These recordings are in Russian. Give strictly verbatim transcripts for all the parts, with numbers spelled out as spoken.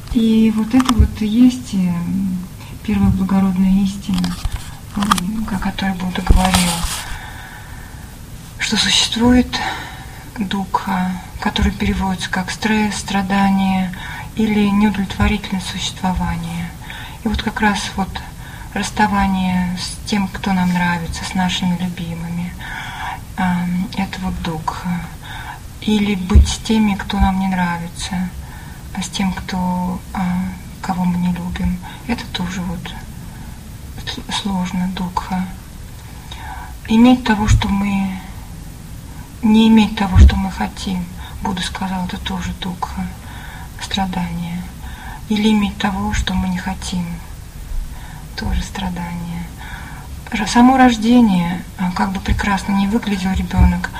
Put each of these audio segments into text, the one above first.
И вот это вот и есть первая благородная истина, о которой Будда говорил, что существует дуkkha, который переводится как стресс, страдание или неудовлетворительное существование. И вот как раз вот расставание с тем, кто нам нравится, с нашими любимыми, это вот дуkkha. Или быть с теми, кто нам не нравится, а с тем, кто, кого мы не любим, это тоже вот сложно, дуkkha. Иметь того, что мы, не иметь того, что мы хотим, Будда сказал, это тоже дуkkha, страдание. Или иметь того, что мы не хотим, тоже страдание. Само рождение, как бы прекрасно ни выглядел ребенок,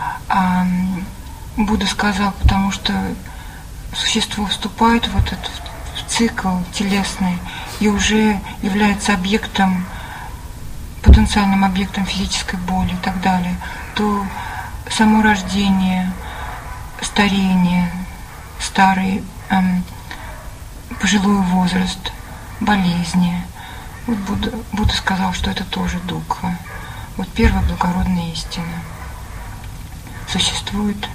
Будда сказал, потому что существо вступает в этот цикл телесный и уже является объектом, потенциальным объектом физической боли и так далее, то само рождение, старение, старый, эм, пожилой возраст, болезни. Вот Будда, Будда сказал, что это тоже дуkkha. Вот первая благородная истина. Существует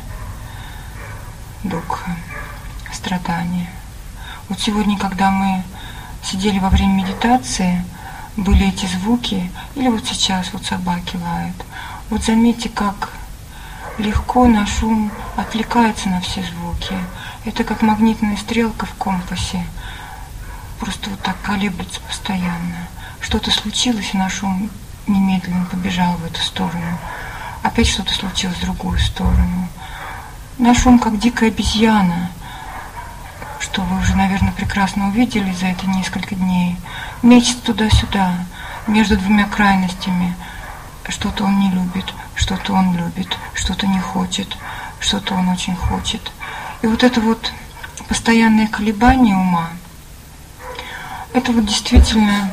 дуkkha, страдания. Вот сегодня, когда мы сидели во время медитации, были эти звуки, или вот сейчас вот собаки лают. Вот заметьте, как легко наш ум отвлекается на все звуки. Это как магнитная стрелка в компасе. Просто вот так колеблется постоянно. Что-то случилось, и наш ум немедленно побежал в эту сторону. Опять что-то случилось в другую сторону. Наш ум как дикая обезьяна, что вы уже, наверное, прекрасно увидели за это несколько дней, мечется туда-сюда, между двумя крайностями. Что-то он не любит, что-то он любит, что-то не хочет, что-то он очень хочет. И вот это вот постоянное колебание ума, это вот действительно,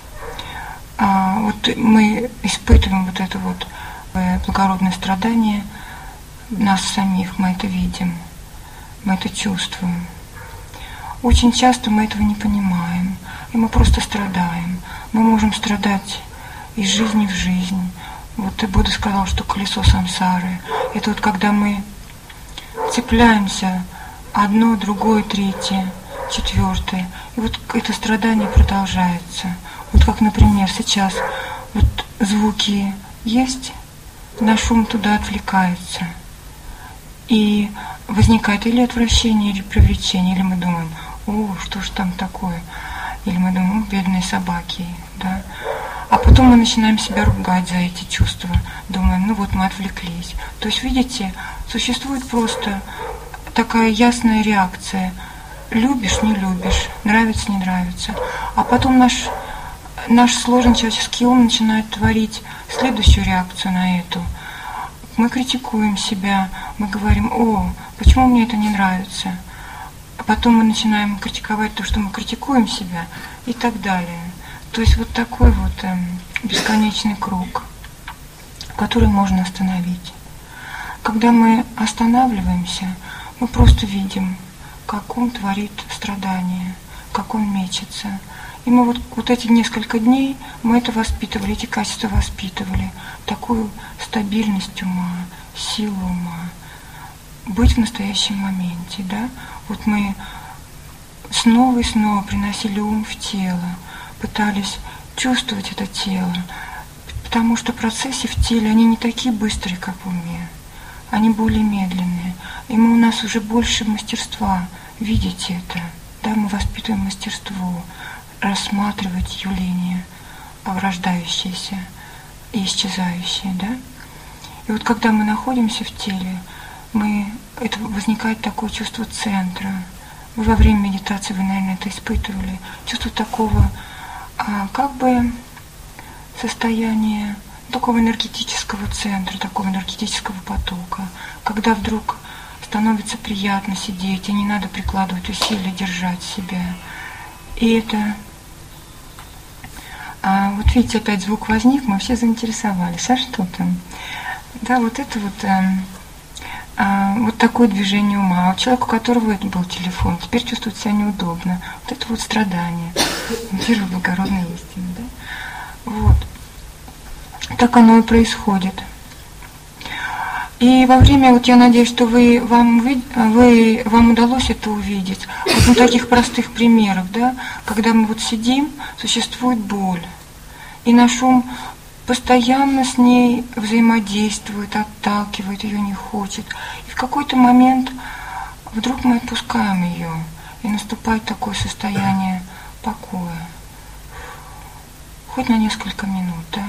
а, вот мы испытываем вот это вот благородное страдание нас самих, мы это видим, мы это чувствуем. Очень часто мы этого не понимаем, и мы просто страдаем. Мы можем страдать из жизни в жизнь. Вот и Будда сказал, что колесо самсары – это вот когда мы цепляемся одно, другое, третье, четвертое, и вот это страдание продолжается. Вот как, например, сейчас вот звуки есть, наш ум туда отвлекается, и возникает или отвращение, или привлечение, или мы думаем, о, что ж там такое, или мы думаем, о, бедные собаки, да. А потом мы начинаем себя ругать за эти чувства, думаем, ну вот мы отвлеклись. То есть, видите, существует просто такая ясная реакция, любишь, не любишь, нравится, не нравится. А потом наш, наш сложный человеческий ум начинает творить следующую реакцию на эту. Мы критикуем себя, мы говорим, о, почему мне это не нравится? А потом мы начинаем критиковать то, что мы критикуем себя, и так далее. То есть вот такой вот э, бесконечный круг, который можно остановить. Когда мы останавливаемся, мы просто видим, как он творит страдания, как он мечется. И мы вот, вот эти несколько дней, мы это воспитывали, эти качества воспитывали, такую стабильность ума, силу ума, быть в настоящем моменте, да? Вот мы снова и снова приносили ум в тело, пытались чувствовать это тело, потому что процессы в теле, они не такие быстрые, как в уме, они более медленные. И мы, у нас уже больше мастерства видеть это, да, мы воспитываем мастерство, рассматривать явления рождающиеся и исчезающие, да. И вот когда мы находимся в теле, мы, это возникает такое чувство центра. Вы во время медитации, вы, наверное, это испытывали, чувство такого, а, как бы состояния такого энергетического центра, такого энергетического потока, когда вдруг становится приятно сидеть, и не надо прикладывать усилия держать себя. И это, а, вот видите, опять звук возник, мы все заинтересовались. А что там? Да, вот это вот, а, а, вот такое движение ума. А у человека, у которого это был телефон, теперь чувствует себя неудобно. Вот это вот страдание. Первой благородной истины. Да? Вот. Так оно и происходит. И во время, вот я надеюсь, что вы, вам, вы, вам удалось это увидеть. Вот на таких простых примерах, да, когда мы вот сидим, существует боль. И наш ум постоянно с ней взаимодействует, отталкивает, ее не хочет. И в какой-то момент вдруг мы отпускаем ее, и наступает такое состояние покоя. Хоть на несколько минут, да.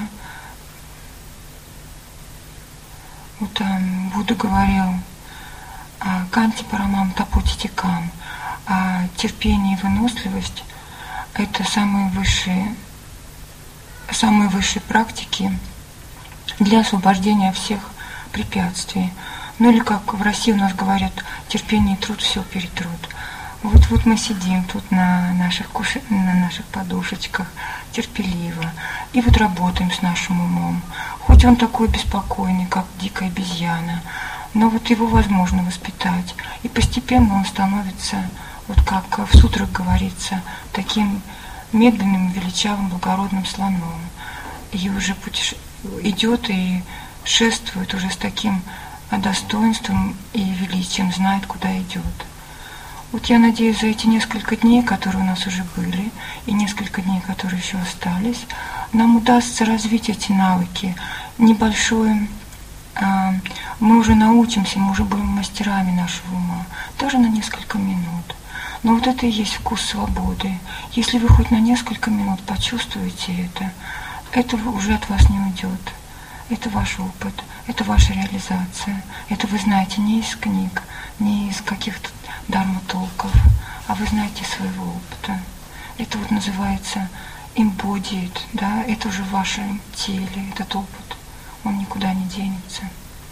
Вот там Будда говорил о канти парамам тапоти тикам, о терпении и выносливость. Это самые высшие, самые высшие практики для освобождения от всех препятствий. Ну или как в России у нас говорят, терпение и труд все перетрут. Вот, вот мы сидим тут на наших, куш... на наших подушечках терпеливо и вот работаем с нашим умом. Хоть он такой беспокойный, как дикая обезьяна, но вот его возможно воспитать. И постепенно он становится, вот как в сутрах говорится, таким медленным, величавым, благородным слоном. И уже путеше... идет и шествует уже с таким достоинством и величием, знает, куда идет. Вот я надеюсь, за эти несколько дней, которые у нас уже были, и несколько дней, которые еще остались, нам удастся развить эти навыки. Небольшое, а, мы уже научимся, мы уже будем мастерами нашего ума, даже на несколько минут. Но вот это и есть вкус свободы. Если вы хоть на несколько минут почувствуете это, это уже от вас не уйдет. Это ваш опыт, это ваша реализация. Это вы знаете не из книг, не из каких-то дарма-толков, а вы знаете своего опыта. Это вот называется embodied, да, это уже в вашем теле, этот опыт, он никуда не денется.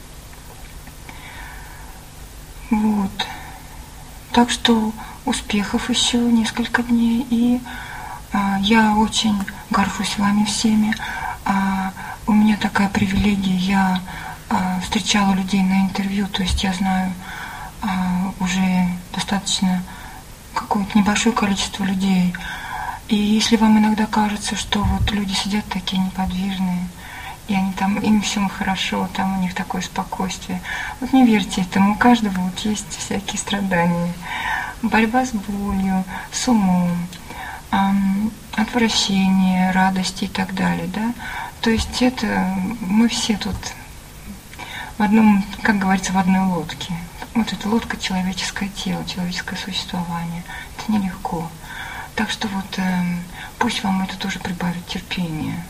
Вот. Так что успехов еще несколько дней, и а, я очень горжусь вами всеми. А, у меня такая привилегия, я а, встречала людей на интервью, то есть я знаю а, уже достаточно какое-то небольшое количество людей. И если вам иногда кажется, что вот люди сидят такие неподвижные, и они там, им все хорошо, там у них такое спокойствие, вот не верьте этому, у каждого вот есть всякие страдания. Борьба с болью, с умом, эм, отвращение, радости и так далее, да. То есть это мы все тут в одном, как говорится, в одной лодке. Вот эта лодка — человеческое тело, человеческое существование. Это нелегко. Так что вот э, пусть вам это тоже прибавит терпения.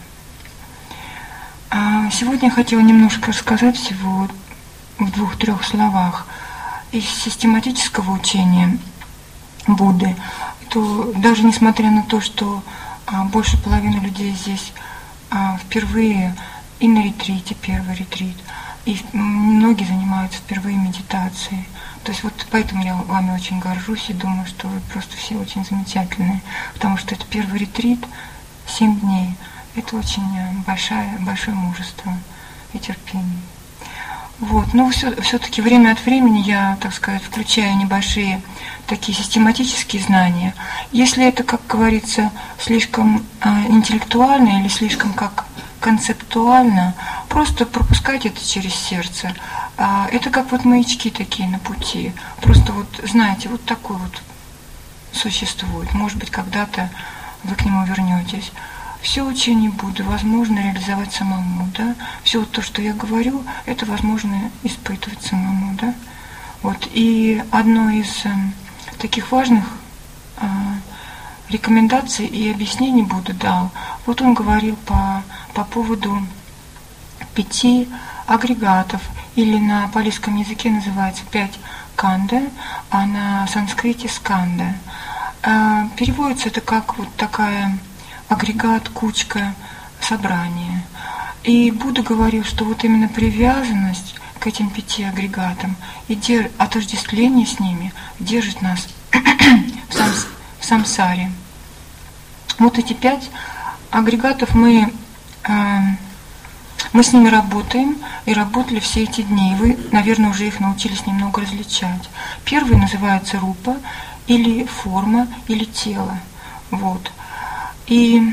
А сегодня я хотела немножко рассказать всего в двух-трех словах из систематического учения Будды. То даже несмотря на то, что а, больше половины людей здесь а, впервые и на ретрите, первый ретрит, и многие занимаются впервые медитацией. То есть вот поэтому я вами очень горжусь и думаю, что вы просто все очень замечательные, потому что это первый ретрит, семь дней. Это очень большое, большое мужество и терпение. Вот. Но все, все-таки время от времени я, так сказать, включаю небольшие такие систематические знания. Если это, как говорится, слишком а, интеллектуально или слишком как концептуально, просто пропускайте это через сердце. А, это как вот маячки такие на пути. Просто вот, знаете, вот такой вот существует. Может быть, когда-то вы к нему вернетесь. Все учение Будды возможно реализовать самому, да. Все то, что я говорю, это возможно испытывать самому, да. Вот. И одно из э, таких важных э, рекомендаций и объяснений Будда дал. Вот он говорил по, по поводу пяти агрегатов, или на палийском языке называется пять канда, а на санскрите сканда. Э, переводится это как вот такая агрегат, кучка, собрание. И Будда говорил, что вот именно привязанность к этим пяти агрегатам и дер... отождествление с ними держит нас в, сам... в самсаре. Вот эти пять агрегатов мы э, Мы с ними работаем и работали все эти дни. Вы, наверное, уже их научились немного различать. Первый называется рупа, или форма, или тело. Вот. И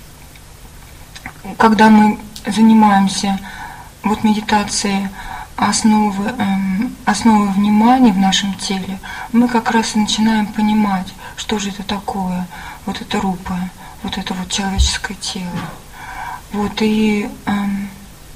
когда мы занимаемся вот медитацией основы, эм, основы внимания в нашем теле, мы как раз и начинаем понимать, что же это такое, вот это рупа, вот это вот человеческое тело. Вот, и эм,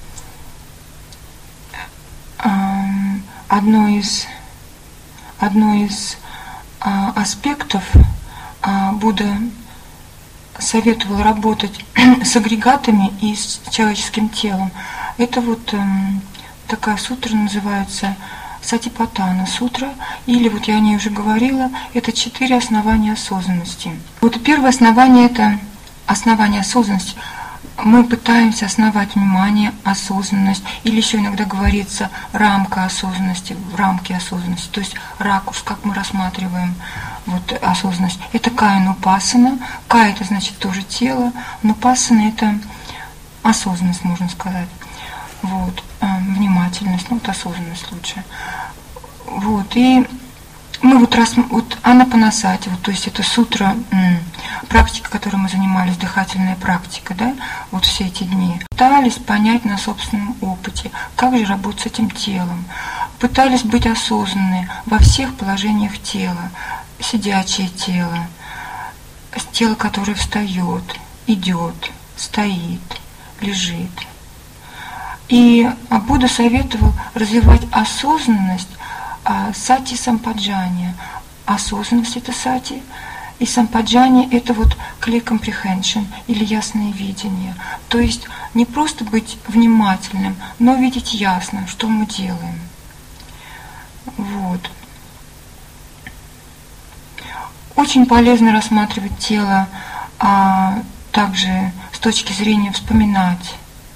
эм, одно из, одно из э, аспектов э, Будда советовал работать с агрегатами и с человеческим телом. Это вот эм, такая сутра называется Сатипатана сутра, или вот я о ней уже говорила, это четыре основания осознанности. Вот первое основание – это основание осознанности. Мы пытаемся основать внимание, осознанность, или еще иногда говорится рамка осознанности, в рамке осознанности, то есть ракурс, как мы рассматриваем вот осознанность. Это кая-нупассана. Кая – это значит тоже тело, нупассана – это осознанность, можно сказать. Вот, внимательность, ну вот осознанность лучше. Вот, и мы вот раз, вот анапанасати, вот, то есть это сутра, м, практика, которой мы занимались, дыхательная практика, да, вот все эти дни, пытались понять на собственном опыте, как же работать с этим телом, пытались быть осознанны во всех положениях тела, сидячее тело, тело, которое встает, идет, стоит, лежит. И Будда советовал развивать осознанность а, сати сампаджания. Осознанность – это сати, и сампаджания – это вот clear comprehension, или ясное видение. То есть не просто быть внимательным, но видеть ясно, что мы делаем. Вот. Очень полезно рассматривать тело а, также с точки зрения вспоминать,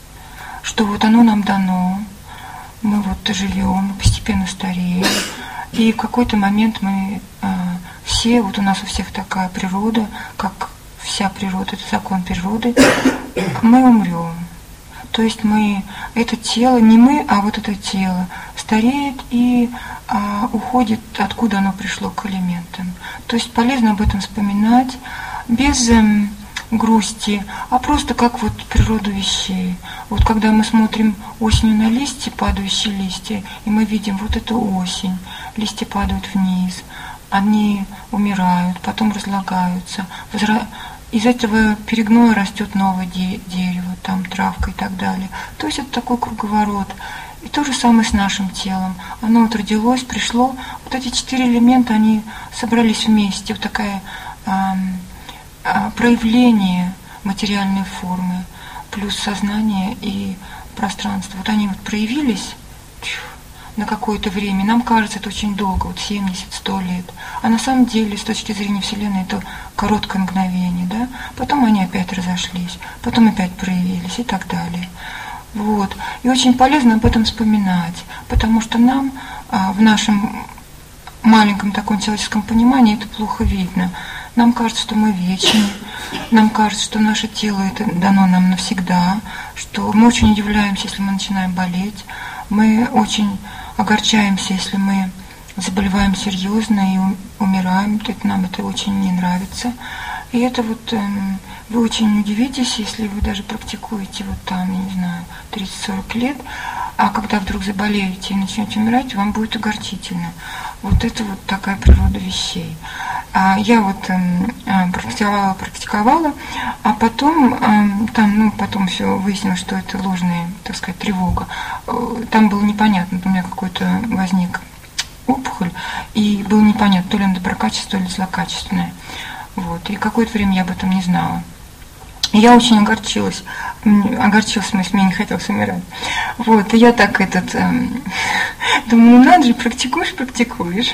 что вот оно нам дано, мы вот живем, постепенно стареем, и в какой-то момент мы э, все, вот у нас у всех такая природа, как вся природа, это закон природы, мы умрем. То есть мы, это тело, не мы, а вот это тело стареет и э, уходит, откуда оно пришло, к элементам. То есть полезно об этом вспоминать без э, грусти, а просто как вот природу вещей. Вот когда мы смотрим осенью на листья, падающие листья, и мы видим, вот это осень, листья падают вниз, они умирают, потом разлагаются, возра... из этого перегноя растет новое де- дерево, там травка и так далее. То есть это такой круговорот. И то же самое с нашим телом. Оно вот родилось, пришло, вот эти четыре элемента, они собрались вместе, вот такая эм, проявление материальной формы, плюс сознание и пространство. Вот они вот проявились на какое-то время. Нам кажется, это очень долго, вот семьдесят-сто лет. А на самом деле, с точки зрения Вселенной, это короткое мгновение, да? Потом они опять разошлись, потом опять проявились и так далее. Вот. И очень полезно об этом вспоминать, потому что нам а, в нашем маленьком таком человеческом понимании это плохо видно. Нам кажется, что мы вечны, нам кажется, что наше тело это дано нам навсегда, что мы очень удивляемся, если мы начинаем болеть, мы очень огорчаемся, если мы заболеваем серьезно и умираем, это, нам это очень не нравится. И это вот эм, вы очень удивитесь, если вы даже практикуете вот там, я не знаю, тридцать-сорок лет, а когда вдруг заболеете и начнете умирать, вам будет огорчительно. Вот это вот такая природа вещей. А я вот эм, практиковала, практиковала, а потом эм, там, ну, потом все выяснилось, что это ложная, так сказать, тревога. Там было непонятно, у меня какой-то возник опухоль, и было непонятно, то ли она доброкачественная, то ли злокачественная. Вот. И какое-то время я об этом не знала. И я очень огорчилась. Огорчилась, в смысле, мне не хотелось умирать. Вот. И я так этот... Эм, думаю, ну надо же, практикуешь, практикуешь.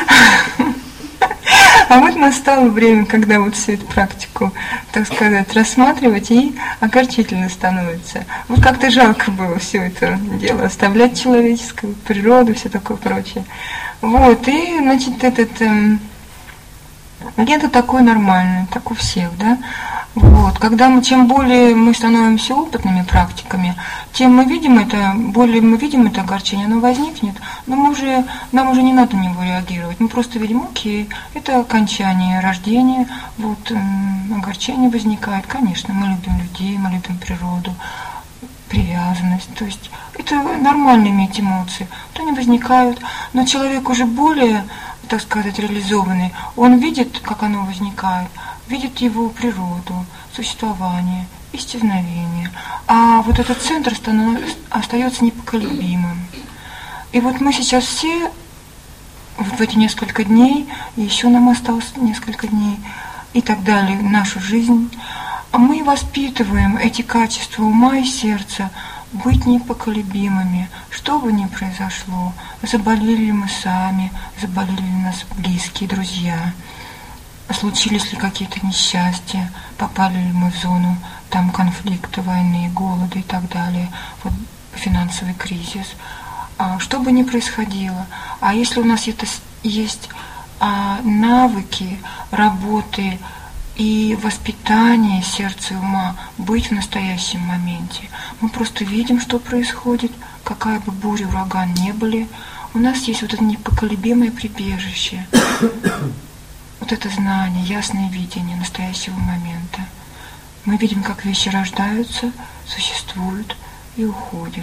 А вот настало время, когда вот всю эту практику, так сказать, рассматривать, и огорчительно становится. Вот как-то жалко было все это дело оставлять, человеческую природу, все такое прочее. Вот. И, значит, этот... Эм, где-то такое нормальное, так у всех, да. Вот. Когда мы, чем более мы становимся опытными практиками, тем мы видим это, более мы видим это огорчение, оно возникнет, но мы уже, нам уже не надо на него реагировать. Мы просто видим, окей, это окончание рождения, вот м, огорчение возникает. Конечно, мы любим людей, мы любим природу, привязанность. То есть это нормально иметь эмоции. Вот они возникают, но человек уже более, так сказать, реализованный, он видит, как оно возникает, видит его природу, существование, исчезновение. А вот этот центр остается непоколебимым. И вот мы сейчас все, вот в эти несколько дней, и еще нам осталось несколько дней, и так далее, нашу жизнь, мы воспитываем эти качества ума и сердца быть непоколебимыми, что бы ни произошло, заболели ли мы сами, заболели ли нас близкие, друзья, случились ли какие-то несчастья, попали ли мы в зону там конфликта, войны, голода и так далее, вот финансовый кризис, а, что бы ни происходило. А если у нас это есть а, навыки работы и воспитание сердца и ума, быть в настоящем моменте, мы просто видим, что происходит, какая бы буря, ураган ни были, у нас есть вот это непоколебимое прибежище. Вот это знание, ясное видение настоящего момента. Мы видим, как вещи рождаются, существуют и уходят.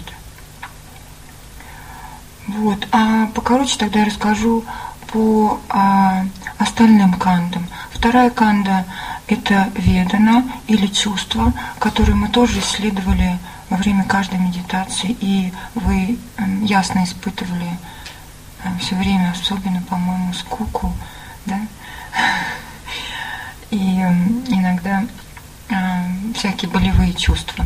Вот. А покороче тогда я расскажу по а, остальным кандам. Вторая канда – это ведана или чувство, которое мы тоже исследовали во время каждой медитации, и вы ясно испытывали все время, особенно, по-моему, скуку, да? И иногда э, всякие болевые чувства.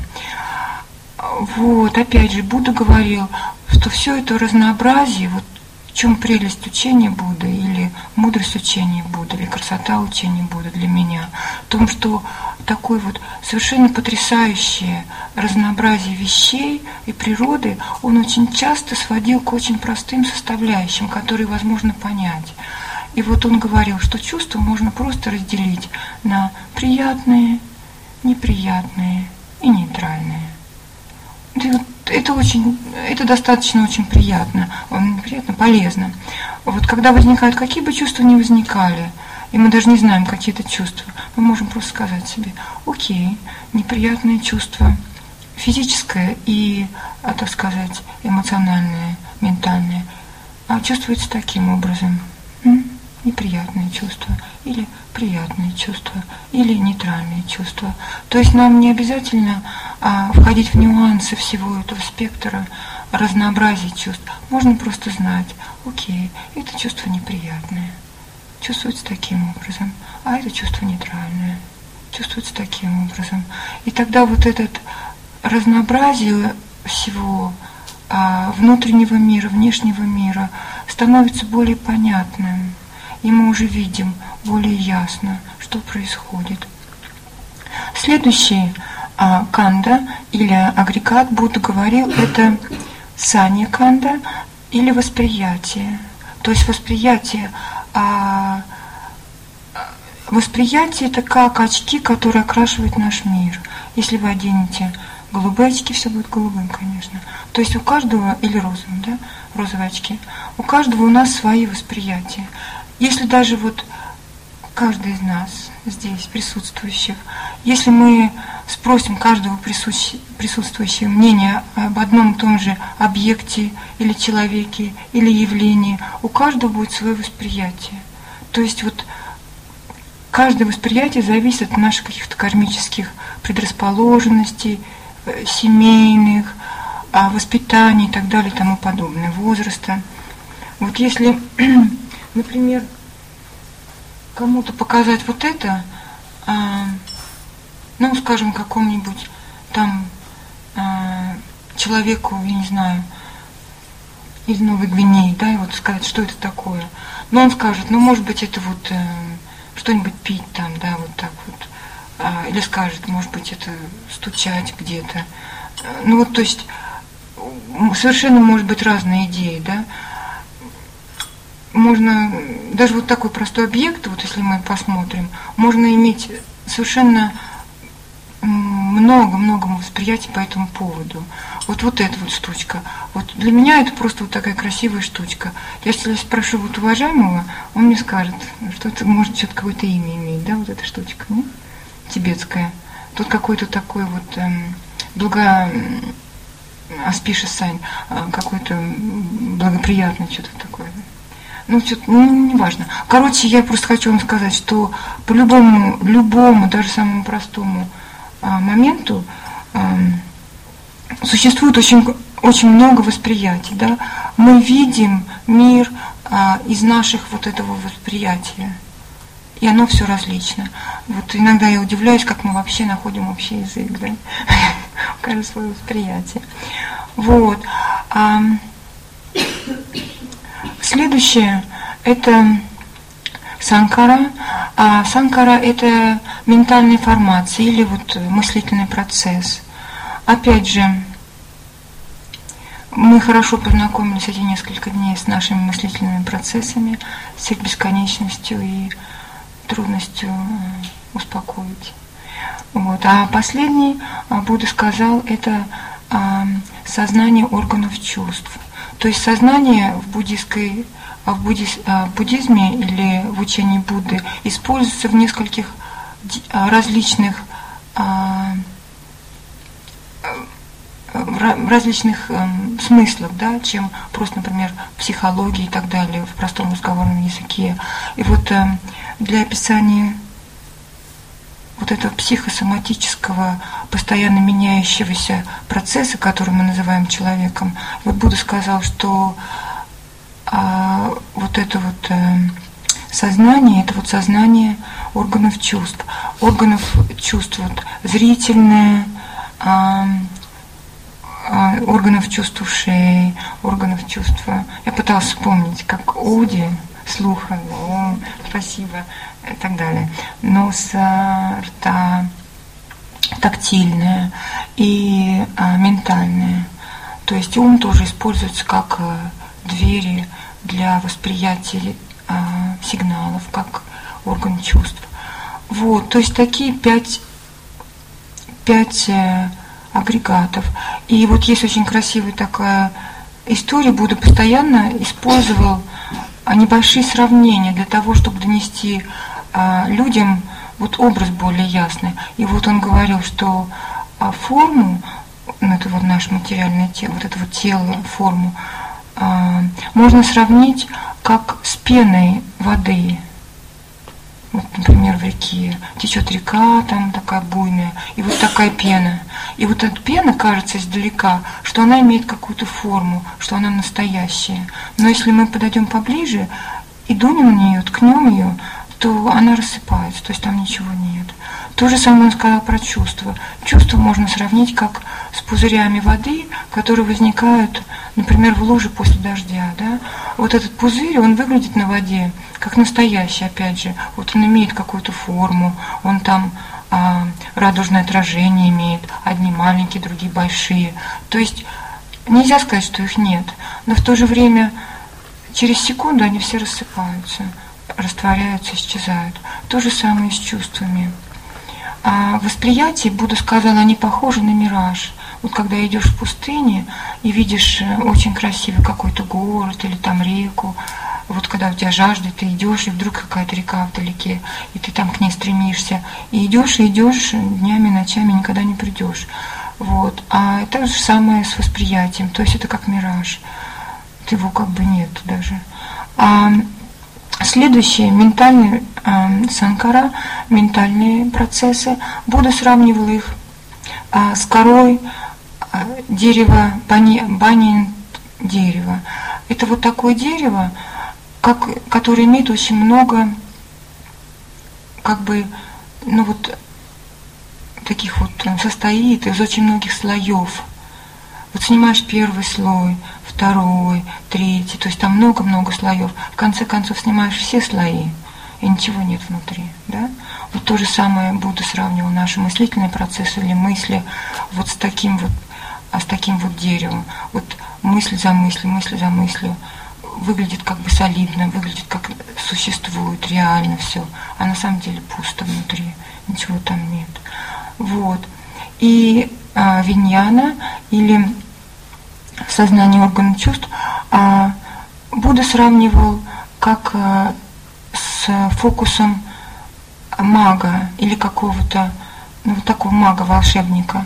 Вот, опять же, Будда говорил, что все это разнообразие, вот в чем прелесть учения Будды, или мудрость учения Будды, или красота учения Будды для меня, в том, что такое вот совершенно потрясающее разнообразие вещей и природы он очень часто сводил к очень простым составляющим, которые возможно понять. И вот он говорил, что чувства можно просто разделить на приятные, неприятные и нейтральные. Это, это, очень, это достаточно очень приятно, приятно, полезно. Вот когда возникают, какие бы чувства ни возникали, и мы даже не знаем, какие это чувства, мы можем просто сказать себе, окей, неприятное чувство, физическое и, так сказать, эмоциональное, ментальное, а чувствуется таким образом. Неприятные чувства, или приятные чувства, или нейтральные чувства. То есть нам не обязательно а, входить в нюансы всего этого спектра разнообразия чувств. Можно просто знать, окей, это чувство неприятное, чувствуется таким образом, а это чувство нейтральное, чувствуется таким образом. И тогда вот это разнообразие всего а, внутреннего мира, внешнего мира становится более понятным. И мы уже видим более ясно, что происходит. Следующий а, канда или агрегат, Будда говорил, это санья канда или восприятие. То есть восприятие, а, восприятие это как очки, которые окрашивают наш мир. Если вы оденете голубые очки, все будет голубым, конечно. То есть у каждого, или розовым, да, розовые очки, у каждого у нас свои восприятия. Если даже вот каждый из нас здесь присутствующих, если мы спросим каждого присутствующего мнения об одном и том же объекте или человеке или явлении, у каждого будет свое восприятие. То есть вот каждое восприятие зависит от наших каких-то кармических предрасположенностей, семейных, воспитания и так далее и тому подобное, возраста. Вот если, например, кому-то показать вот это, а, ну, скажем, какому-нибудь там а, человеку, я не знаю, из Новой Гвинеи, да, и вот сказать, что это такое. Но он скажет, ну, может быть, это вот э, что-нибудь пить там, да, вот так вот. А, или скажет, может быть, это стучать где-то. Ну, вот, то есть, совершенно может быть разные идеи, да. Можно, даже вот такой простой объект, вот если мы посмотрим, можно иметь совершенно много-много восприятий по этому поводу. Вот, вот эта вот штучка. Вот для меня это просто вот такая красивая штучка. Если я спрошу вот уважаемого, он мне скажет, что это может что-то какое-то имя иметь, да, вот эта штучка, не? Тибетская. Тут какой-то такой вот эм, благо... Аспиша Сань, какой-то благоприятный, что-то такое. Ну, что-то, ну, не важно. Короче, я просто хочу вам сказать, что по любому, любому, даже самому простому а, моменту а, существует очень, очень много восприятий. Да? Мы видим мир а, из наших вот этого восприятия. И оно все различно. Вот иногда я удивляюсь, как мы вообще находим общий язык, да? У каждого свое восприятие. Вот. А следующее это санкара. А санкара это ментальная формация или вот мыслительный процесс. Опять же, мы хорошо познакомились эти несколько дней с нашими мыслительными процессами, с их бесконечностью и трудностью успокоить. Вот. А последний Будда сказал, это а, сознание органов чувств. То есть сознание в, буддийской, в, буддиз, в буддизме или в учении Будды используется в нескольких различных, а, в различных а, смыслах, да, чем просто, например, в психологии и так далее, в простом разговорном языке. И вот а, для описания вот этого психосоматического, постоянно меняющегося процесса, который мы называем человеком, вот Будда сказал, что а, вот это вот а, сознание, это вот сознание органов чувств. Органов чувств вот, зрительное, а, а, органов чувств ушей, органов чувства. Я пыталась вспомнить, как Оди, слуха, о, спасибо, и так далее. Нос, рта, тактильное и а, ментальное. То есть ум тоже используется как а, двери для восприятия а, сигналов, как орган чувств. Вот, то есть такие пять, пять а, агрегатов. И вот есть очень красивая такая история, Будда постоянно использовал небольшие сравнения для того, чтобы донести а, людям вот образ более ясный. И вот он говорил, что а, форму, ну, это вот наше материальное тело, вот это вот тело, форму, а, можно сравнить как с пеной воды. Вот, например, в реке течет река, там такая буйная, и вот такая пена. И вот эта пена кажется издалека, что она имеет какую-то форму, что она настоящая. Но если мы подойдем поближе и дунем на нее, ткнем ее, то она рассыпается, то есть там ничего нет. То же самое он сказал про чувства. Чувства можно сравнить как с пузырями воды, которые возникают, например, в луже после дождя. Да? Вот этот пузырь, он выглядит на воде как настоящий, опять же. Вот он имеет какую-то форму, он там а, радужное отражение имеет, одни маленькие, другие большие. То есть нельзя сказать, что их нет, но в то же время через секунду они все рассыпаются, растворяются, исчезают. То же самое и с чувствами. А восприятие, Будда сказал, они похожи на мираж. Вот когда идешь в пустыне и видишь очень красивый какой-то город или там реку, вот когда у тебя жажда, ты идешь, и вдруг какая-то река вдалеке, и ты там к ней стремишься, и идешь, и идешь днями, ночами, никогда не придешь. Вот. А так же самое с восприятием, то есть это как мираж, его как бы нет даже. А следующее, ментальные э, санкара, ментальные процессы. Будда сравнивал их э, с корой э, дерева, бани, банин дерева. Это вот такое дерево, как, которое имеет очень много, как бы, ну вот, таких вот, состоит из очень многих слоев. Вот снимаешь первый слой, второй, третий, то есть там много-много слоев. В конце концов снимаешь все слои, и ничего нет внутри. Да? Вот то же самое Будда сравнивал наши мыслительные процессы или мысли вот с таким вот, а с таким вот деревом. Вот мысль за мыслью, мысль за мыслью. Выглядит как бы солидно, выглядит как существует, реально все. А на самом деле пусто внутри, ничего там нет. Вот. И а, виньяна, или сознание органов чувств, а, Будда сравнивал как а, с фокусом мага или какого-то, ну, вот такого мага-волшебника.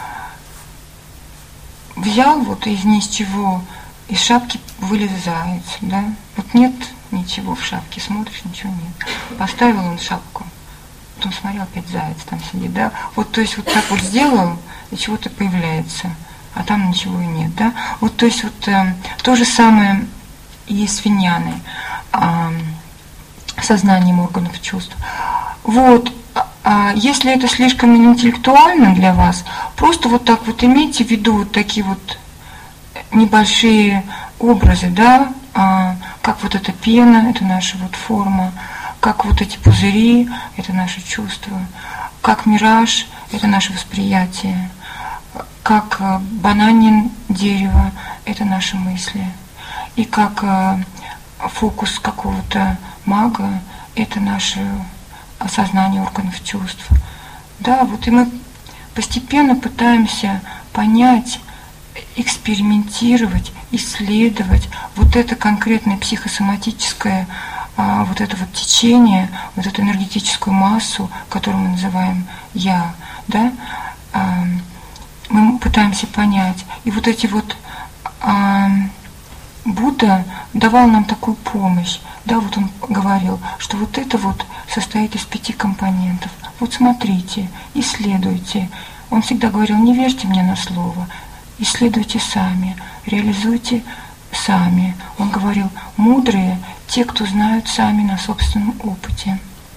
Взял вот из ни с чего, из шапки вылез заяц, да? Вот нет ничего в шапке, смотришь, ничего нет. Поставил он шапку, потом смотрел, опять заяц там сидит, да? Вот, то есть вот так вот сделал, и чего-то появляется, а там ничего и нет, да? Вот, то есть вот э, то же самое и с виньяной, э, сознанием органов чувств. Вот, а если это слишком интеллектуально для вас, просто вот так вот имейте в виду вот такие вот небольшие образы, да, а, как вот эта пена, это наша вот форма, как вот эти пузыри, это наше чувство, как мираж, это наше восприятие, как бананин дерево, это наши мысли, и как а, фокус какого-то мага, это наше осознание органов чувств. Да, вот и мы постепенно пытаемся понять, экспериментировать, исследовать вот это конкретное психосоматическое, а, вот это вот течение, вот эту энергетическую массу, которую мы называем «я», да, а, мы пытаемся понять. И вот эти вот а, Будда давал нам такую помощь, да, вот он говорил, что вот это вот состоит из пяти компонентов. Вот смотрите, исследуйте. Он всегда говорил, не верьте мне на слово, исследуйте сами, реализуйте сами. Он говорил, мудрые те, кто знают сами на собственном опыте.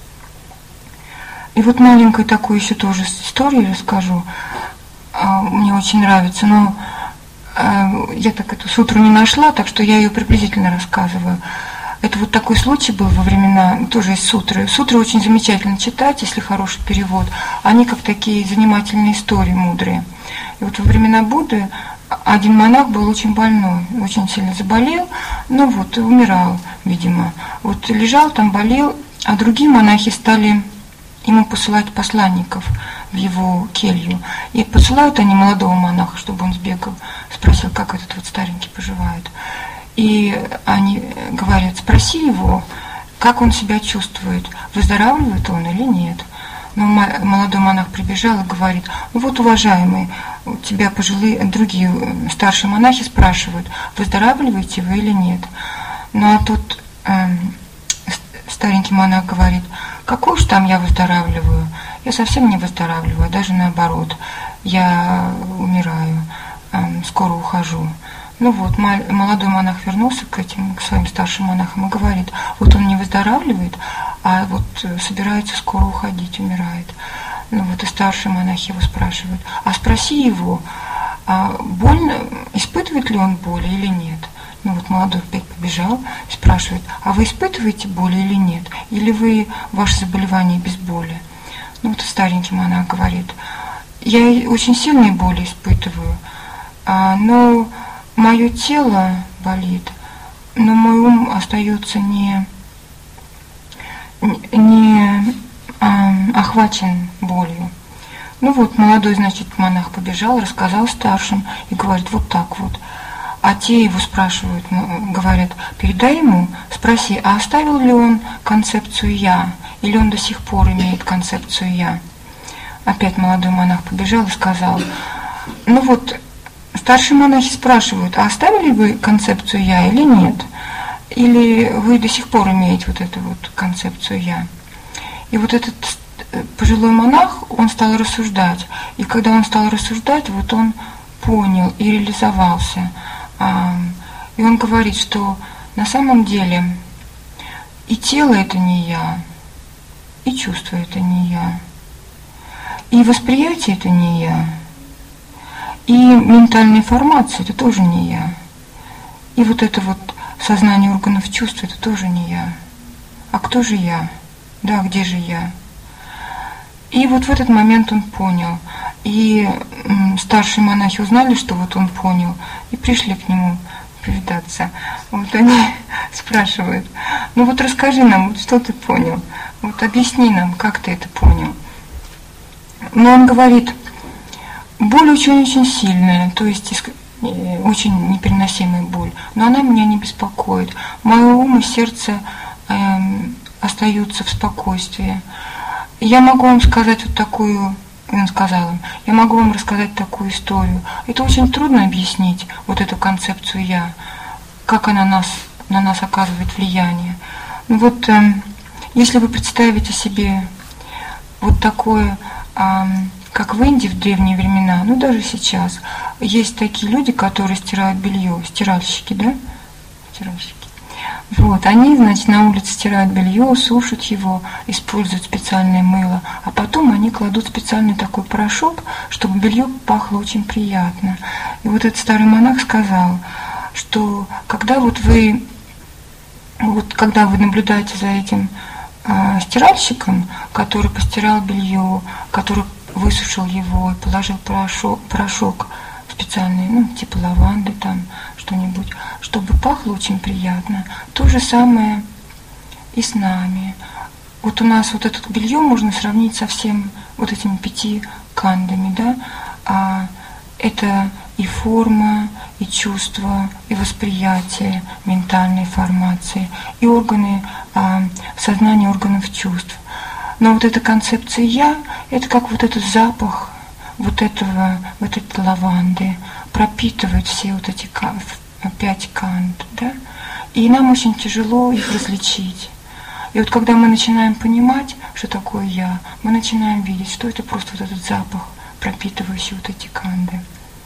И вот маленькую такую еще тоже историю расскажу. Мне очень нравится, но я так эту сутру не нашла, так что я ее приблизительно рассказываю. Это вот такой случай был во времена, тоже из сутры. Сутры очень замечательно читать, если хороший перевод. Они как такие занимательные истории, мудрые. И вот во времена Будды один монах был очень больной, очень сильно заболел, ну вот, умирал, видимо. Вот лежал там, болел, а другие монахи стали ему посылать посланников в его келью. И посылают они молодого монаха, чтобы он сбегал, спросил, как этот вот старенький поживает. И они говорят, спроси его, как он себя чувствует, выздоравливает он или нет. Но молодой монах прибежал и говорит, ну вот, уважаемый, у тебя пожилые, другие старшие монахи спрашивают, выздоравливаете вы или нет. Ну а тут э, старенький монах говорит, какой уж там я выздоравливаю, я совсем не выздоравливаю, даже наоборот, я умираю, э, скоро ухожу. Ну вот, молодой монах вернулся к этим, к своим старшим монахам и говорит, вот он не выздоравливает, а вот собирается скоро уходить, умирает. Ну вот и старшие монахи его спрашивают, а спроси его, а больно, испытывает ли он боль или нет? Ну вот молодой опять побежал, спрашивает, а вы испытываете боль или нет? Или вы, ваше заболевание без боли? Ну вот старенький монах говорит, я очень сильные боли испытываю, а, но мое тело болит, но мой ум остается не, не а, охвачен болью. Ну вот, молодой, значит, монах побежал, рассказал старшим и говорит, вот так вот. А те его спрашивают, говорят, передай ему, спроси, а оставил ли он концепцию «я», или он до сих пор имеет концепцию «я». Опять молодой монах побежал и сказал, ну вот, старшие монахи спрашивают, а оставили вы концепцию «я» или нет? Или вы до сих пор имеете вот эту вот концепцию «я»? И вот этот пожилой монах, он стал рассуждать. И когда он стал рассуждать, вот он понял и реализовался. И он говорит, что на самом деле и тело это не я, и чувство это не я, и восприятие это не я, и ментальная информация это тоже не я, и вот это вот сознание органов чувств это тоже не я. А кто же я? Да, где же я? И вот в этот момент он понял. И старшие монахи узнали, что вот он понял, и пришли к нему повидаться. Вот они спрашивают, ну вот расскажи нам, вот что ты понял, вот объясни нам, как ты это понял. Но он говорит, боль очень-очень сильная, то есть очень непереносимая боль, но она меня не беспокоит. Мой ум и сердце э, остаются в спокойствии. Я могу вам сказать вот такую, он сказал им, я могу вам рассказать такую историю. Это очень трудно объяснить, вот эту концепцию «я», как она нас, на нас оказывает влияние. Ну вот, э, если вы представите себе вот такое, э, как в Индии в древние времена, ну даже сейчас, есть такие люди, которые стирают белье, стиральщики, да? Стиральщики. Вот, они, значит, на улице стирают белье, сушат его, используют специальное мыло, а потом они кладут специальный такой порошок, чтобы белье пахло очень приятно. И вот этот старый монах сказал, что когда вот вы, вот когда вы наблюдаете за этим э, стиральщиком, который постирал белье, который высушил его и положил порошок, порошок специальный, ну, типа лаванды там, что-нибудь, чтобы пахло очень приятно. То же самое и с нами. Вот у нас вот это белье можно сравнить со всем вот этими пяти кандами, да, а это и форма, и чувство, и восприятие ментальной формации, и органы, а, сознание органов чувств. Но вот эта концепция «я» — это как вот этот запах вот этого, вот этой лаванды, пропитывает все вот эти пять канд, да? И нам очень тяжело их различить. И вот когда мы начинаем понимать, что такое «я», мы начинаем видеть, что это просто вот этот запах, пропитывающий вот эти канды.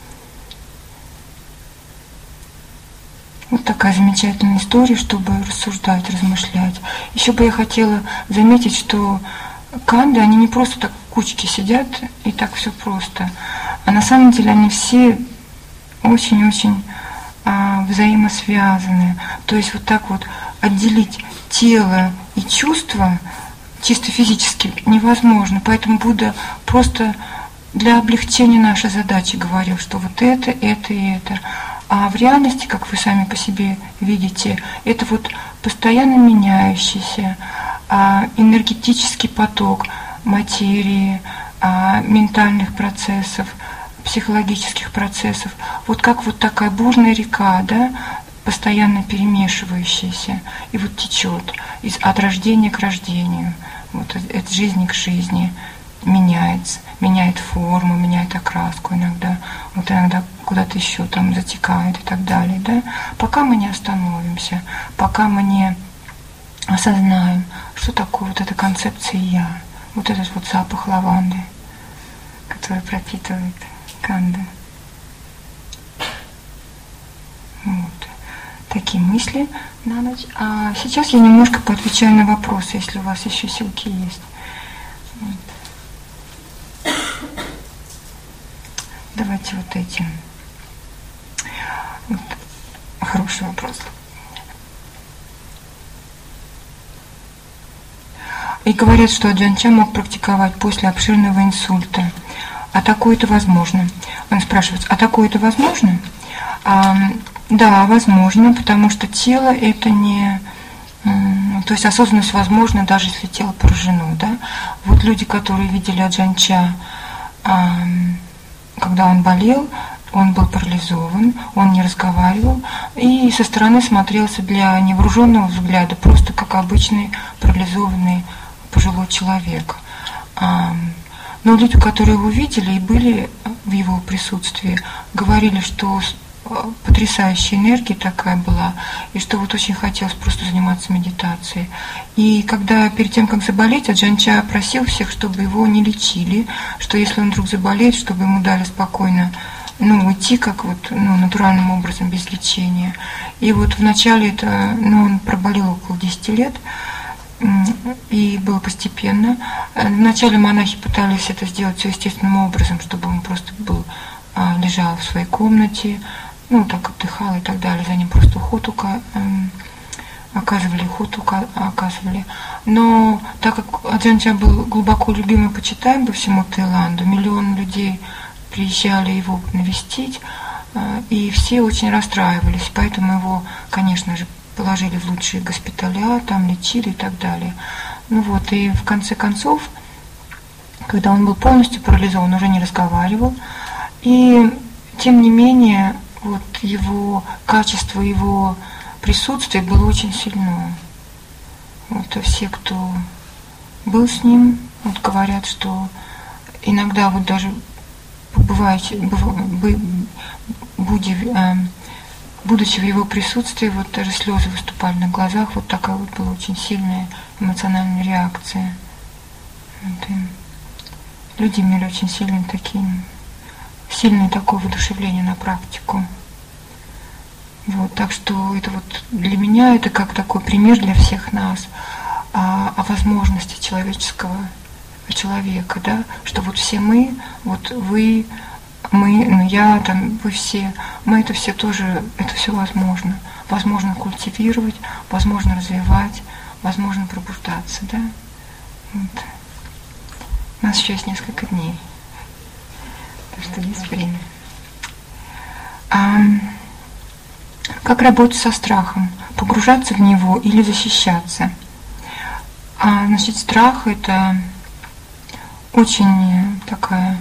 Вот такая замечательная история, чтобы рассуждать, размышлять. Еще бы я хотела заметить, что канды, они не просто так в кучке сидят, и так все просто. А на самом деле они все очень-очень а, взаимосвязаны. То есть вот так вот отделить тело и чувства чисто физически невозможно. Поэтому Будда просто для облегчения нашей задачи говорил, что вот это, это и это. А в реальности, как вы сами по себе видите, это вот постоянно меняющийся а, энергетический поток материи, а, ментальных процессов, психологических процессов. Вот как вот такая бурная река, да, постоянно перемешивающаяся, и вот течет из, от рождения к рождению, вот от, от жизни к жизни. Меняется, меняет форму, меняет окраску иногда, вот иногда куда-то еще там затекает и так далее, да, пока мы не остановимся, пока мы не осознаем, что такое вот эта концепция «я», вот этот вот запах лаванды, который пропитывает канды. Вот. Такие мысли на ночь. А сейчас я немножко поотвечаю на вопросы, если у вас еще ссылки есть. Вот. Давайте вот эти. Вот. Хороший вопрос. И говорят, что Аджан Ча мог практиковать после обширного инсульта. А такое-то возможно? Он спрашивает, а такое-то возможно? А, да, возможно, потому что тело это не... То есть осознанность возможна, даже если тело поражено. Да? Вот люди, которые видели Аджан Ча, когда он болел, он был парализован, он не разговаривал и со стороны смотрелся для невооруженного взгляда просто как обычный парализованный пожилой человек. Но люди, которые его видели и были в его присутствии, говорили, что потрясающая энергия такая была, и что вот очень хотелось просто заниматься медитацией. И когда перед тем, как заболеть, Аджан Ча просил всех, чтобы его не лечили, что если он вдруг заболеет, чтобы ему дали спокойно, ну, уйти как вот, ну, натуральным образом, без лечения. И вот вначале это, ну, он проболел около десяти лет, и было постепенно. Вначале монахи пытались это сделать все естественным образом, чтобы он просто был, лежал в своей комнате, ну, так отдыхал и так далее, за ним просто уход оказывали, уход оказывали. Но так как Аджан Ча был глубоко любим и почитаем по всему Таиланду, миллион людей приезжали его навестить, и все очень расстраивались, поэтому его, конечно же, положили в лучшие госпиталя, там лечили и так далее. Ну вот, и в конце концов, когда он был полностью парализован, уже не разговаривал, И тем не менее, вот его качество, его присутствие было очень сильно. Вот, а все, кто был с ним, вот говорят, что иногда вот даже побываете, будучи, будучи в его присутствии, вот даже слезы выступали на глазах, вот такая вот была очень сильная эмоциональная реакция. Вот, люди имели очень сильные такие, сильное такое воодушевление на практику. Вот, так что это вот для меня это как такой пример для всех нас о, о возможности человеческого человека, да, что вот все мы, вот вы, мы, ну я, там, вы все, мы это все тоже, это все возможно. Возможно культивировать, возможно развивать, возможно пробуждаться, да. Вот. У нас еще есть несколько дней, так что есть время. А, как работать со страхом? Погружаться в него или защищаться? А, значит, страх – это очень такая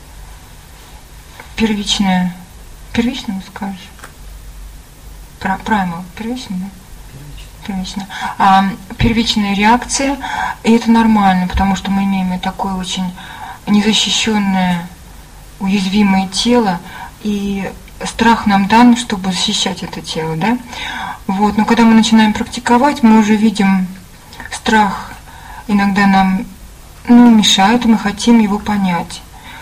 первичная, первичная, скажешь? Праймал, первичная, да? Первичная. А, первичная реакция, и это нормально, потому что мы имеем такое очень незащищенное, уязвимое тело, и страх нам дан, чтобы защищать это тело, да? Вот. Но когда мы начинаем практиковать, мы уже видим страх, иногда нам ну, мешает, и мы хотим его понять.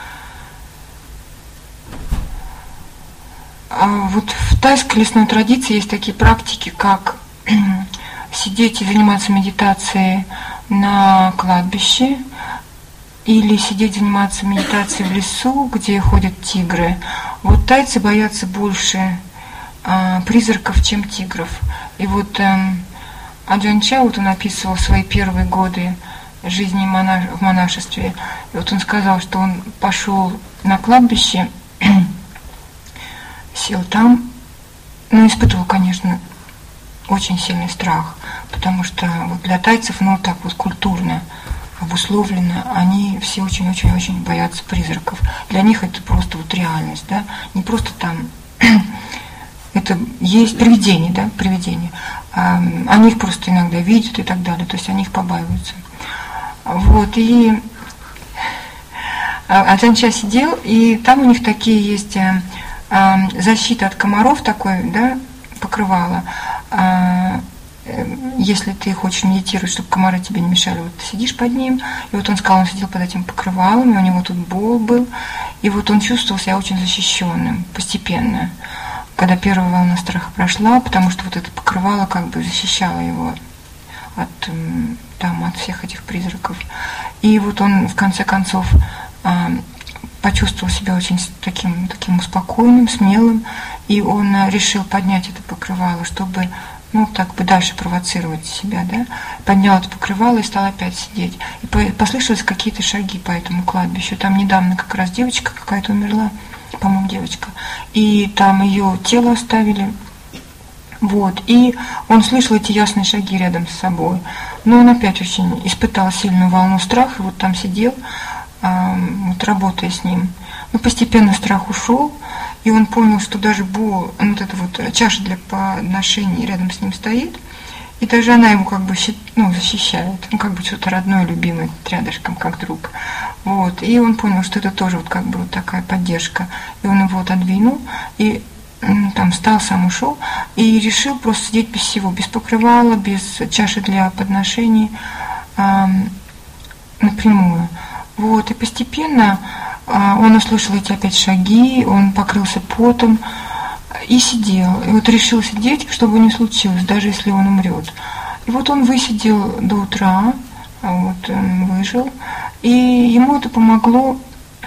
А вот в тайской лесной традиции есть такие практики, как сидеть и заниматься медитацией на кладбище, или сидеть заниматься медитацией в лесу, где ходят тигры. Вот тайцы боятся больше а, призраков, чем тигров. И вот а, Аджан Ча, вот он описывал свои первые годы жизни монаш... в монашестве. И вот он сказал, что он пошел на кладбище, сел там, но испытывал, конечно, очень сильный страх, потому что вот для тайцев, ну так вот культурно обусловлено, они все очень-очень-очень боятся призраков. Для них это просто вот реальность, да, не просто там, это есть привидение, да, привидение. А, они их просто иногда видят и так далее, то есть они их побаиваются. Вот, и Аджан Ча сидел, и там у них такие есть а, защита от комаров, такой, да, покрывало. А, если ты хочешь медитировать, чтобы комары тебе не мешали, вот ты сидишь под ним, и вот он сказал, он сидел под этим покрывалом, и у него тут бол был, и вот он чувствовал себя очень защищенным постепенно, когда первая волна страха прошла, потому что вот это покрывало как бы защищало его от, там, от всех этих призраков. И вот он в конце концов почувствовал себя очень таким, таким спокойным, смелым, и он решил поднять это покрывало, чтобы, ну, так бы дальше провоцировать себя, да, поднял это покрывало и стал опять сидеть. И послышались какие-то шаги по этому кладбищу. Там недавно как раз девочка какая-то умерла, по-моему, девочка, и там ее тело оставили. Вот, и он слышал эти ясные шаги рядом с собой. Но он опять очень испытал сильную волну страха, вот там сидел, вот работая с ним. Но постепенно страх ушел, и он понял, что даже Бо, ну, вот эта вот чаша для подношений рядом с ним стоит, и даже она его как бы, ну, защищает, ну, как бы что-то родное, любимое, рядышком, как друг. Вот, и он понял, что это тоже вот как бы вот такая поддержка. И он его отодвинул, и там встал, сам ушел, и решил просто сидеть без всего, без покрывала, без чаши для подношений, э, напрямую. Вот, и постепенно э, он услышал эти опять шаги, он покрылся потом и сидел. И вот решил сидеть, чтобы не случилось, даже если он умрет. И вот он высидел до утра, вот он выжил, и ему это помогло.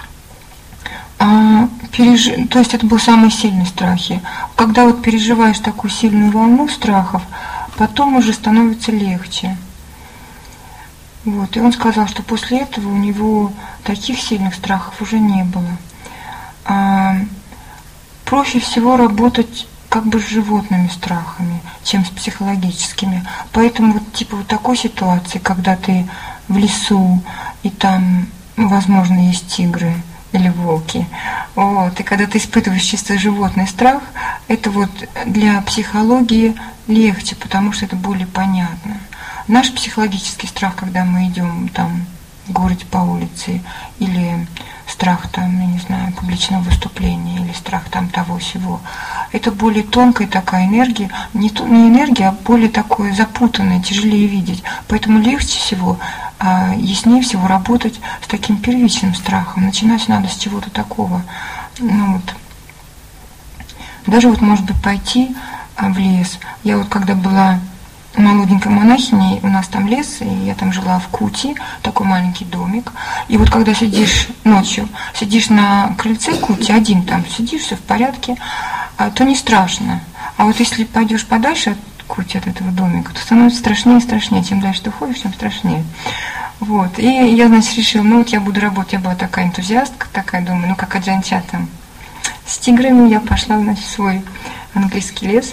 А, переж... То есть это был самый сильный страхи. Когда вот переживаешь такую сильную волну страхов, потом уже становится легче. Вот. И он сказал, что после этого у него таких сильных страхов уже не было. А, проще всего работать как бы с животными страхами, чем с психологическими. Поэтому вот типа вот такой ситуации, когда ты в лесу, и там, возможно, есть тигры или волки, Вот. И когда ты испытываешь чисто животный страх, это вот для психологии легче, потому что это более понятно. Наш психологический страх, когда мы идем там в городе по улице, или страх там, я не знаю, публичного выступления, или страх там того-сего, это более тонкая такая энергия, не, то, не энергия, а более такое запутанное, тяжелее видеть. Поэтому легче всего, а, яснее всего работать с таким первичным страхом. Начинать надо с чего-то такого. Ну, вот. Даже вот, может быть, пойти в лес. Я вот когда была молоденькой монахиней, у нас там лес, и я там жила в Кути, такой маленький домик. И вот когда сидишь ночью, сидишь на крыльце Кути, один там сидишь, все в порядке, то не страшно. А вот если пойдешь подальше от Кути, от этого домика, то становится страшнее и страшнее. Чем дальше ты ходишь, тем страшнее. Вот. И я, значит, решила, ну вот я буду работать, я была такая энтузиастка, такая, думаю, ну как аджанча там. С тиграми я пошла, значит, в свой английский лес.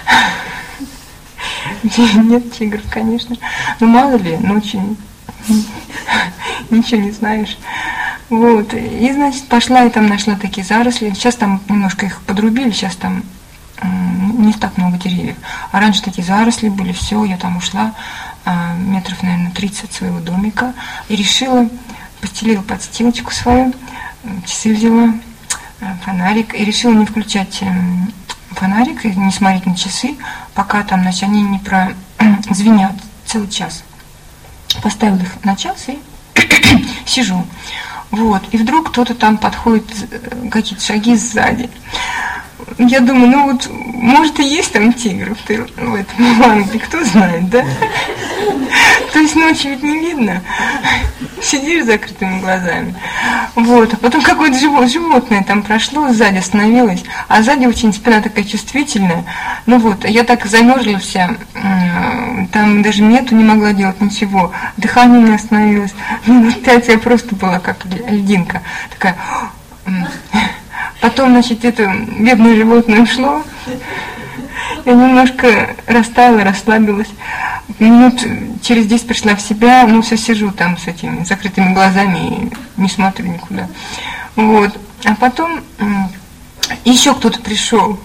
Нет тигров, конечно. Ну, мало ли, ночью ничего не знаешь. Вот. И, значит, пошла и там нашла такие заросли. Сейчас там немножко их подрубили, сейчас там не так много деревьев. А раньше такие заросли были, все, я там ушла метров, наверное, тридцать своего домика и решила, постелила подстилочку свою, часы взяла, фонарик, и решила не включать фонарик и не смотреть на часы, пока там, значит, они не прозвенят целый час. Поставила их на час и сижу. Вот. И вдруг кто-то там подходит, какие-то шаги сзади. Я думаю, ну вот, может и есть там тигров в этом Англии, кто знает, да? То есть ночью ведь не видно. Сидишь с закрытыми глазами. Вот. А потом какое-то животное там прошло, сзади остановилось, а сзади очень спина такая чувствительная. Ну вот, я так замерзла вся, там даже нету, не могла делать ничего. Дыхание не остановилось. Минут пять я просто была как льдинка. Такая... Потом, значит, это бедное животное ушло. Я немножко растаяла, расслабилась. Минут через десять пришла в себя, ну, все сижу там с этими закрытыми глазами и не смотрю никуда. Вот. А потом еще кто-то пришел.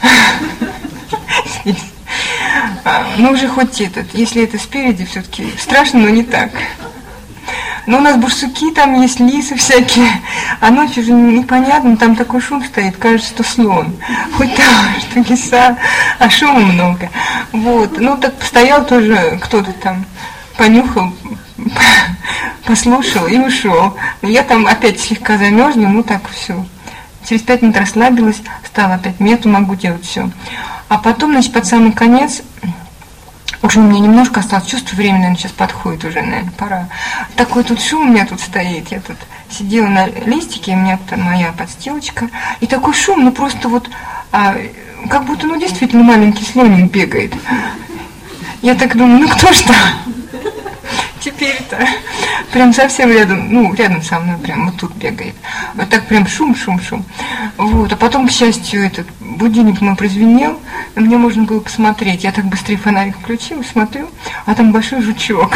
Ну, уже хоть этот, если это спереди, все-таки страшно, но не так. Но у нас барсуки, там есть лисы всякие, а ночью уже непонятно, там такой шум стоит, кажется, что слон. Хоть там, что лиса, а шума много. Вот, ну так постоял тоже кто-то там, понюхал, послушал и ушел. Я там опять слегка замерзла, ну так все. Через пять минут расслабилась, стала опять мету, могу делать все. А потом, значит, под самый конец... Уже у меня немножко осталось чувство, время, наверное, сейчас подходит уже, наверное, пора. Такой тут шум у меня тут стоит. Я тут сидела на листике, у меня там моя подстилочка. И такой шум, ну просто вот, а, как будто, ну действительно маленький слоник бегает. Я так думаю, ну кто ж там? Теперь-то прям совсем рядом, ну, рядом со мной, прям вот тут бегает. Вот так прям шум, шум, шум. Вот. А потом, к счастью, этот будильник мой прозвенел, и мне можно было посмотреть. Я так быстрее фонарик включила, смотрю, а там большой жучок.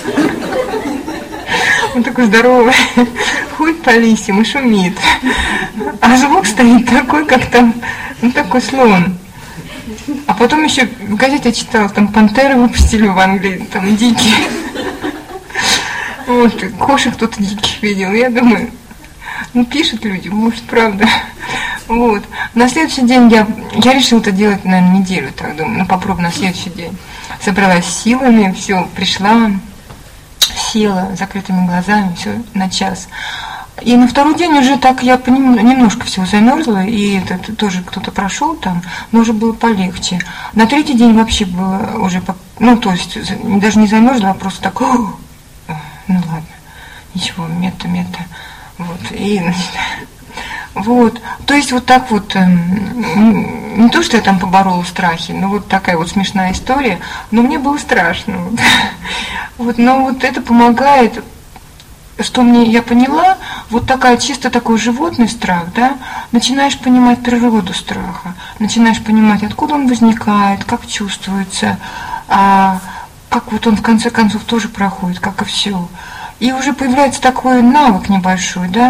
Он такой здоровый, ходит по листьям и шумит. А звук стоит такой, как там, ну, такой слон. А потом еще в газете я читала, там пантеры выпустили в Англии, там дикие. Вот, кошек кто-то диких видел. Я думаю, ну пишут люди, может, правда. Вот. На следующий день я, я решила это делать, наверное, неделю, так думаю, ну попробую на следующий день. Собралась силами, все, пришла, села с закрытыми глазами, все, на час. И на второй день уже так я понем... немножко всего замерзла, и это, это тоже кто-то прошел там, но уже было полегче. На третий день вообще было уже, ну то есть даже не замерзла, а просто так, ну ладно, ничего, мета-мета, вот, и, значит, вот, то есть вот так вот, не то, что я там поборола страхи, но вот такая вот смешная история, но мне было страшно, вот, вот, но вот это помогает. Что мне, я поняла, вот такая, чисто такой животный страх, да, начинаешь понимать природу страха, начинаешь понимать, откуда он возникает, как чувствуется, а, как вот он в конце концов тоже проходит, как и все. И уже появляется такой навык небольшой, да,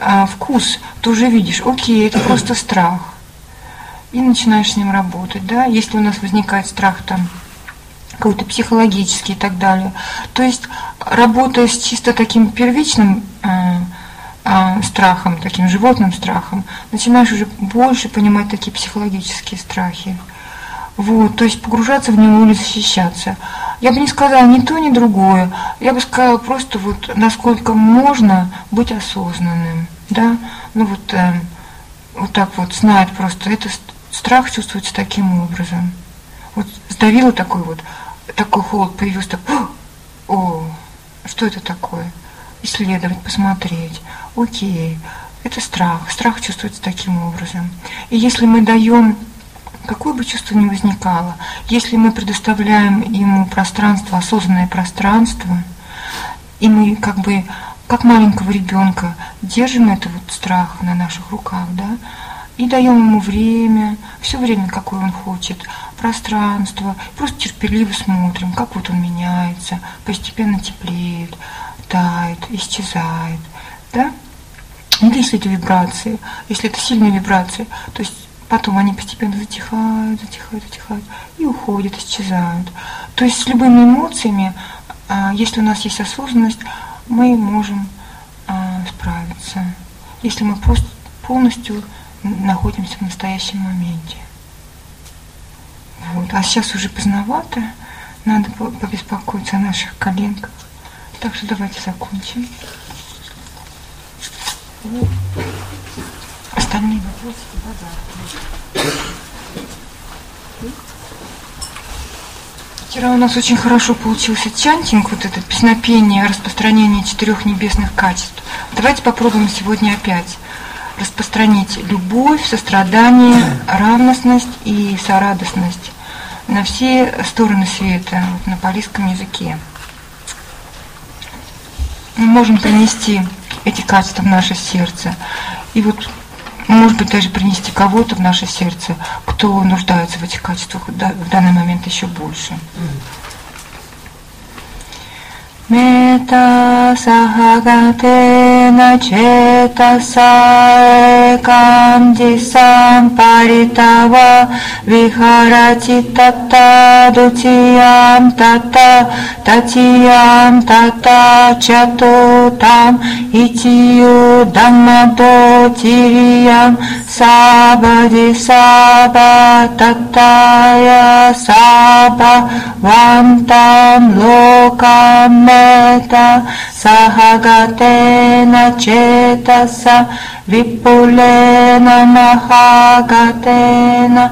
а, вкус, ты уже видишь, окей, это просто страх. И начинаешь с ним работать, да. Если у нас возникает страх там какой-то психологический и так далее, то есть работая с чисто таким первичным э, э, страхом, таким животным страхом, начинаешь уже больше понимать такие психологические страхи. Вот, то есть погружаться в него или защищаться. Я бы не сказала ни то, ни другое. Я бы сказала просто вот насколько можно быть осознанным, да. Ну вот, э, вот так вот знать просто, это страх чувствуется таким образом. Вот сдавило такой вот, такой холод появился, так, о, что это такое? Исследовать, посмотреть. Окей, это страх. Страх чувствуется таким образом. И если мы даем, какое бы чувство ни возникало, если мы предоставляем ему пространство, осознанное пространство, и мы как бы, как маленького ребенка, держим этот вот страх на наших руках, да, и даем ему время, все время, какое он хочет, пространство, просто терпеливо смотрим, как вот он меняется, постепенно теплеет, тает, исчезает, да? Или если это вибрации, если это сильные вибрации, то есть потом они постепенно затихают, затихают, затихают и уходят, исчезают. То есть с любыми эмоциями, если у нас есть осознанность, мы можем справиться, если мы просто полностью находимся в настоящем моменте. Вот. А сейчас уже поздновато, надо побеспокоиться о наших коленках. Так что давайте закончим. Остальные вопросы до завтра. Вчера у нас очень хорошо получился чантинг, вот это песнопение, распространение четырех небесных качеств. Давайте попробуем сегодня опять распространить любовь, сострадание, равностность и сорадостность на все стороны света, вот, на палийском языке. Мы можем принести эти качества в наше сердце. И вот, может быть, даже принести кого-то в наше сердце, кто нуждается в этих качествах в данный момент еще больше. Мета сахагатена четаса эканди сампаритава вихарати тата дутиям тата татиям тата чатутам итию даммадо тириям сабади саба татая саба вантам локам Мета сахагатена четаса випулена махагатена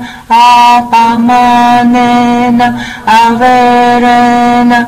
апаманена аверена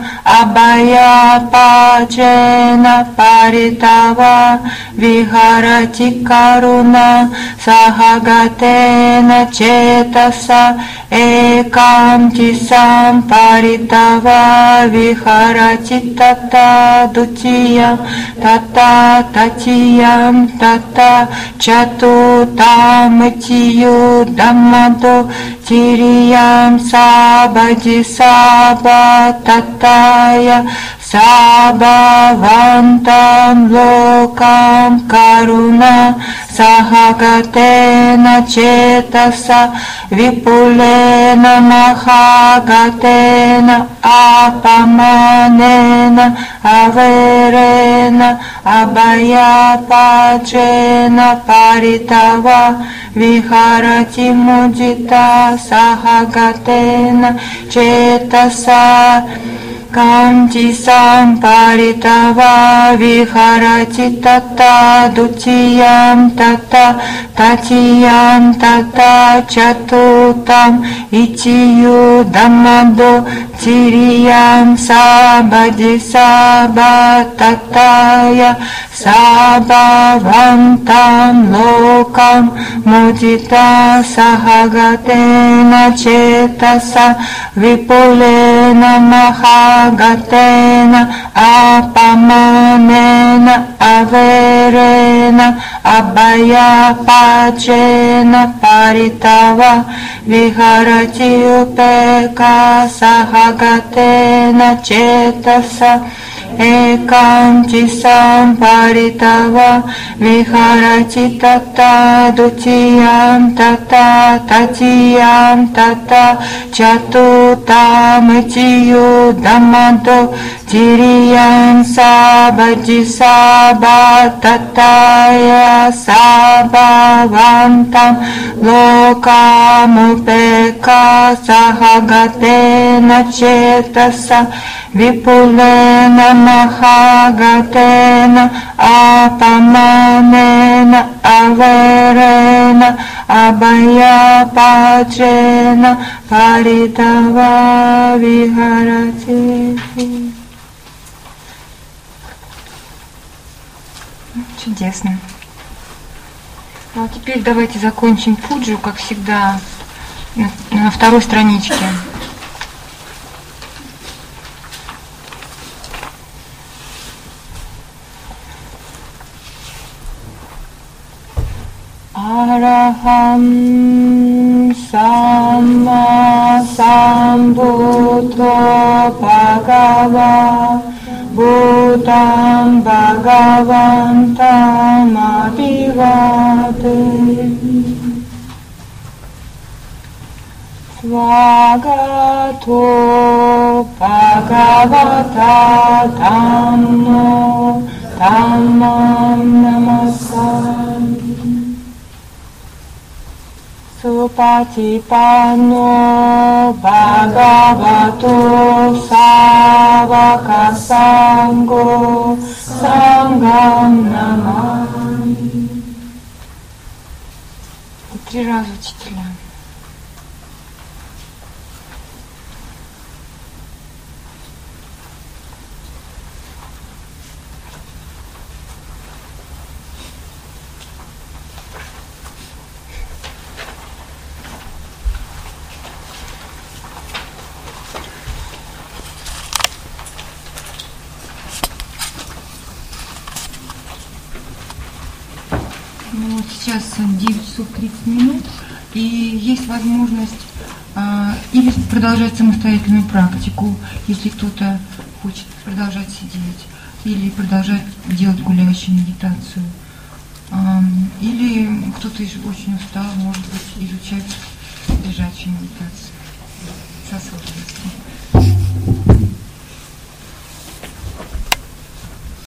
абаяпачена паритава вихарати каруна сахагатена четаса экамти сампаритава вихарати тата дутиям тата татиям тата чатутам итию даммадо тириям сабади саба татая саба вантам локам каруна сахагатена четаса випулена махагатена апаманена аверена абаяпачена паритава вихарати мудита сахагатена четаса Канти сампаритава вихарати тата дутиям тата татиям тата чатутам итию даммадо тириям сабади саба татая саба вантам локам мудита сахагатена четаса випулена махагатена апаманена аверена абаяпачена паритава вихарати упека сахагатена четаса Ekanti samparitava viharati tata dutiyam tata tatiyam tata chatutam itiyu dhammado tiriyam sabhaji sabatataya sabhavantam lokamupeka sahagatena cetasa vipulena mahagatena apamanena averena abhayapatrena paritava viharati. Чудесно. Ну, а теперь давайте закончим пуджу, как всегда, на, на второй страничке. Araham Samma Sambuddho Bhagava Buddham Bhagavantam Abhivade Svagato Bhagavata Dhammo Dhammam Namasami Supatipanno Bhagavato Savaka Sangho Sangam Namami. Три раза учителя. Ну, вот сейчас девять часов тридцать минут, и есть возможность а, или продолжать самостоятельную практику, если кто-то хочет продолжать сидеть, или продолжать делать гуляющую медитацию, а, или кто-то очень устал, может быть, изучать лежачую медитацию. С осознанностью.